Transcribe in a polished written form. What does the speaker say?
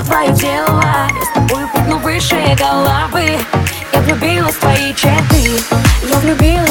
в твои дела. Я с тобой прыгну выше головы. Я влюбилась в твои черты. Я влюбилась